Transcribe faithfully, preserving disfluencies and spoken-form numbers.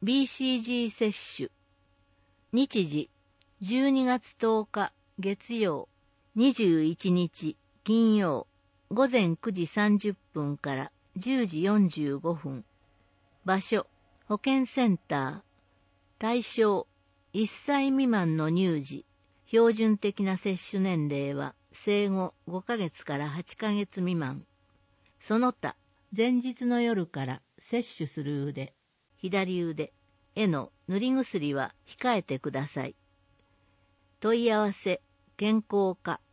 ビーシージー 接種。日時じゅうにがつとおか月曜、にじゅういちにち金曜、午前くじさんじゅっぷんからじゅうじよんじゅうごふん。場所、保健センター。対象、いっさい未満の乳児。標準的な接種年齢は生後ごかげつからはちかげつ未満。その他、前日の夜から接種する腕、左腕への塗り薬は控えてください。問い合わせ、健康課